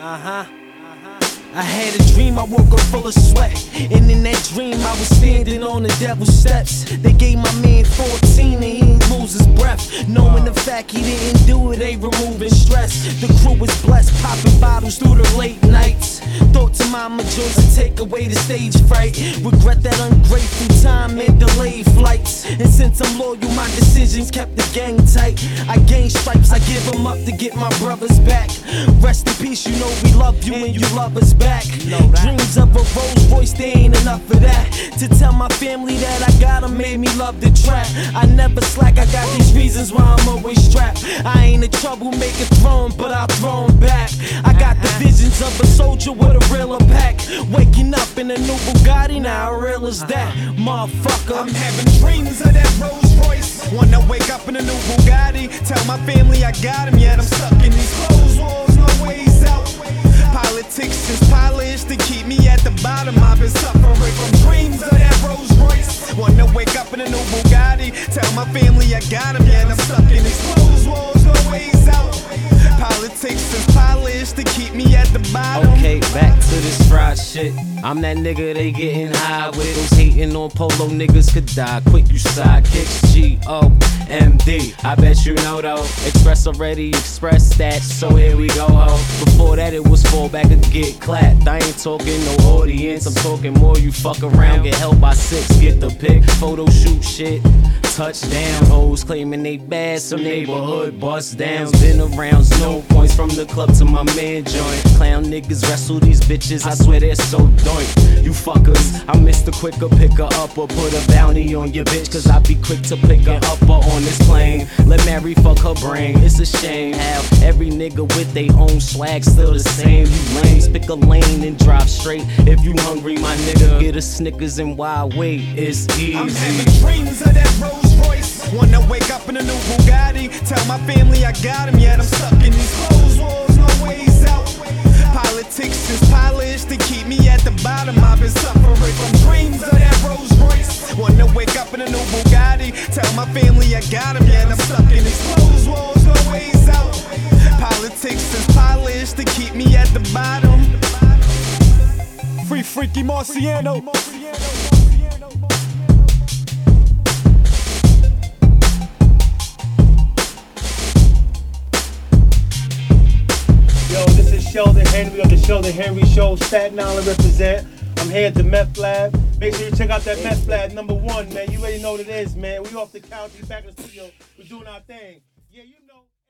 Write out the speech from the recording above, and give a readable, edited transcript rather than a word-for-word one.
I had a dream, I woke up full of sweat. And in that dream, I was standing on the devil's steps. They gave my man 14 and he ain't lose his breath. Knowing the fact he didn't do it, ain't removing stress. The crew was blessed, popping bottles through the late nights. Thought to mama joys to take away the stage fright. Regret that ungrateful time and delayed flights. And since I'm loyal, my decisions kept the gang tight. I gained stripes, I give them up to get my brothers back. Rest in peace, you know we love you and you love us back. Dreams of a Rolls Royce, they ain't enough of that. To tell my family that I got them made me love the trap. I never slack, I got these reasons why I'm always strapped. I ain't a troublemaker throwing, but I throw 'em back. I got the visions of a soldier with a realer pack. Waking up in a new Bugatti, now how real is that? Motherfucker, I'm having dreams of that Rolls Royce. Wanna wake up in a new Bugatti. Tell my family I got him, yet I'm stuck in these closed walls, no ways out. Politics is polished to keep me at the bottom. I've been suffering from dreams of that Rolls Royce. Wanna wake up in a new Bugatti. Tell my family I got him, yet I'm stuck in these closed walls, no ways out. Politics is polished to keep me at the bottom. Okay, back to this fried shit. I'm that nigga they getting high with. Those hating on polo niggas could die quick, you sidekicks. G-O-M-D, I bet you know though. Express already expressed that, so here we go ho. Before that it was fall back and get clapped. I ain't talking no audience, I'm talking more you fuck around, get held by 6, get the pic, photo shoot shit. Touchdown, hoes claiming they bad, some neighborhood bust downs. Been around, no points from the club to my man joint. Clown niggas wrestle these bitches, I swear they're so doink. You fuckers, I miss the quicker pick her up or put a bounty on your bitch. Cause I be quick to pick her up or on this plane. Let Mary fuck her brain, it's a shame how every nigga with they own swag still the same. You lames, pick a lane and drive straight. If you hungry, my nigga, get a Snickers and wild wait, it's easy. I'm having dreams of that Rolls Royce. Wanna wake up in a new Bugatti. Tell my family I got him, yet I'm stuck in these closed walls, no ways out. Politics is polished to keep me at the bottom. I've been suffering from dreams of that Rolls Royce. Wanna wake up in a new Bugatti. Tell my family I got him, yet I'm stuck in these closed walls, no ways out. Politics is polished to keep me at the bottom. Free Freaky Marciano. Yo, this is Sheldon Henry of the Sheldon Henry Show, Staten Island represent. I'm here at the Meth Lab. Make sure you check out that Meth Lab #1, man. You already know what it is, man. We off the couch, we back in the studio, we're doing our thing. Yeah, you know.